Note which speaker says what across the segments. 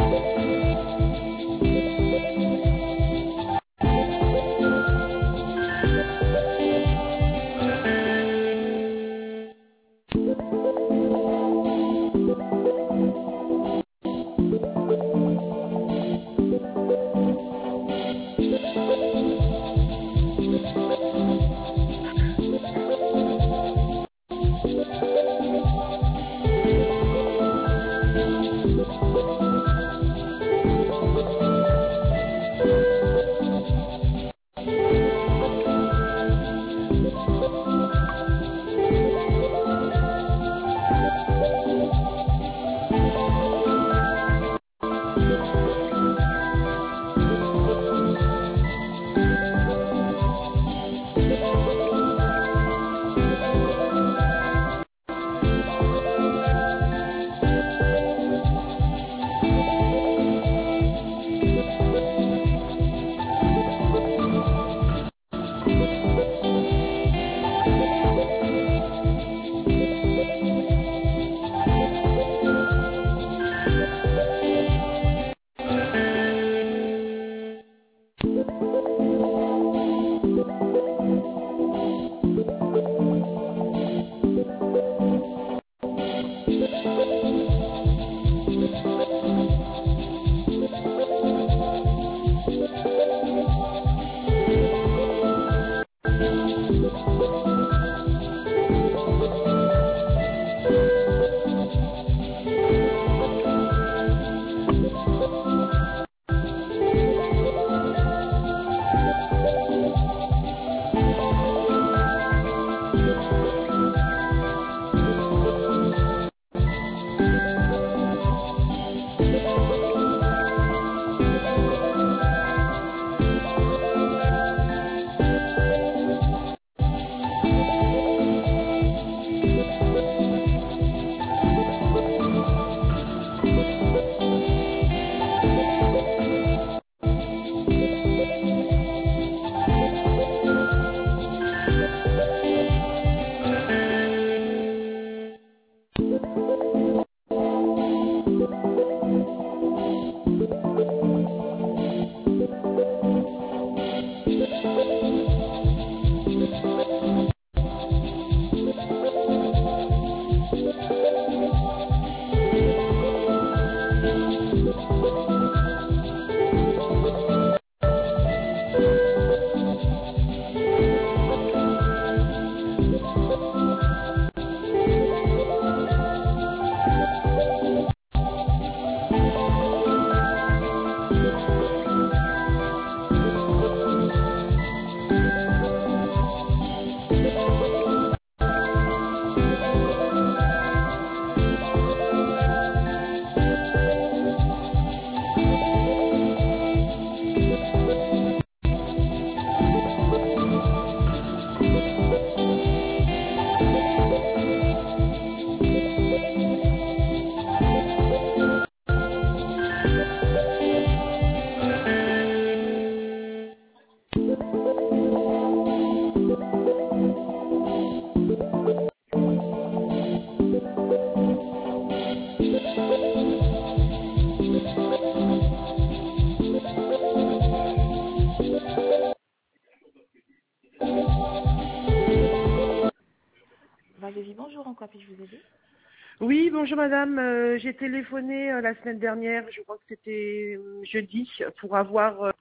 Speaker 1: Valérie, bonjour, en quoi puis-je vous aider?
Speaker 2: Oui, bonjour madame. J'ai téléphoné la semaine dernière, je crois que c'était jeudi, pour avoir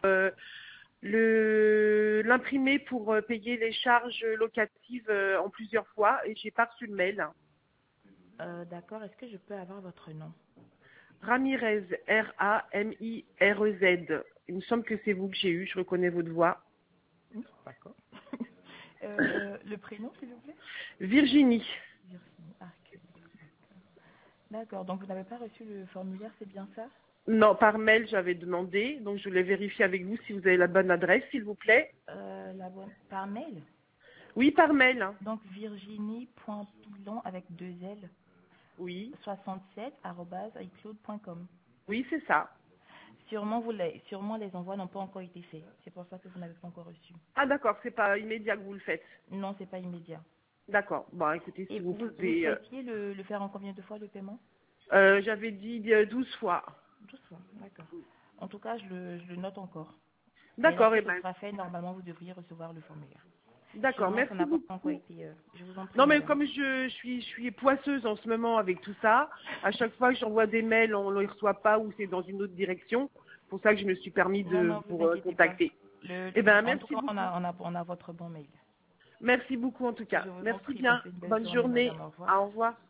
Speaker 2: l'imprimé pour payer les charges locatives en plusieurs fois et j'ai pas reçu le mail.
Speaker 1: D'accord, est-ce que je peux avoir votre nom?
Speaker 2: Ramirez, R-A-M-I-R-E-Z. Il me semble que c'est vous que j'ai eu, je reconnais votre voix.
Speaker 1: D'accord. Le prénom, s'il vous plaît?
Speaker 2: Virginie.
Speaker 1: Virginie. Ah, ok. D'accord, donc vous n'avez pas reçu le formulaire, c'est bien ça?
Speaker 2: Non, par mail j'avais demandé, donc je voulais vérifier avec vous si vous avez la bonne adresse, s'il vous plaît.
Speaker 1: Par mail?
Speaker 2: Oui, par mail.
Speaker 1: Donc virginie.pilon avec 2 L,
Speaker 2: Oui,
Speaker 1: 67@icloud.com.
Speaker 2: oui, c'est ça.
Speaker 1: Sûrement les envois n'ont pas encore été faits. C'est pour ça que vous n'avez pas encore reçu.
Speaker 2: Ah d'accord, c'est pas immédiat que vous le faites.
Speaker 1: Non, c'est pas immédiat.
Speaker 2: D'accord. Bon, écoutez,
Speaker 1: Et
Speaker 2: si vous
Speaker 1: vous
Speaker 2: pouvez...
Speaker 1: souhaitiez le faire en combien de fois, le paiement?
Speaker 2: j'avais dit 12 fois.
Speaker 1: Doucement, d'accord. En tout cas, je le note encore. Et
Speaker 2: D'accord,
Speaker 1: lorsque
Speaker 2: eh
Speaker 1: ce
Speaker 2: ben,
Speaker 1: sera fait, normalement, vous devriez recevoir le formulaire.
Speaker 2: d'accord,
Speaker 1: Seulement, ça
Speaker 2: merci
Speaker 1: n'a pas encore
Speaker 2: beaucoup.
Speaker 1: été... je vous en prie,
Speaker 2: Non, mais
Speaker 1: madame.
Speaker 2: comme je suis poisseuse en ce moment avec tout ça, à chaque fois que j'envoie des mails, on ne les reçoit pas ou c'est dans une autre direction. C'est pour ça que je me suis permis
Speaker 1: Non,
Speaker 2: de
Speaker 1: non, vous
Speaker 2: vous
Speaker 1: inquiétez pas.
Speaker 2: contacter. Eh ben,
Speaker 1: En tout
Speaker 2: merci
Speaker 1: cas,
Speaker 2: beaucoup.
Speaker 1: on a votre bon mail.
Speaker 2: Merci beaucoup en tout cas.
Speaker 1: Je vous en
Speaker 2: Merci
Speaker 1: prie,
Speaker 2: bien.
Speaker 1: passez une belle
Speaker 2: Bonne
Speaker 1: journée,
Speaker 2: journée.
Speaker 1: madame. Au revoir.
Speaker 2: Au revoir.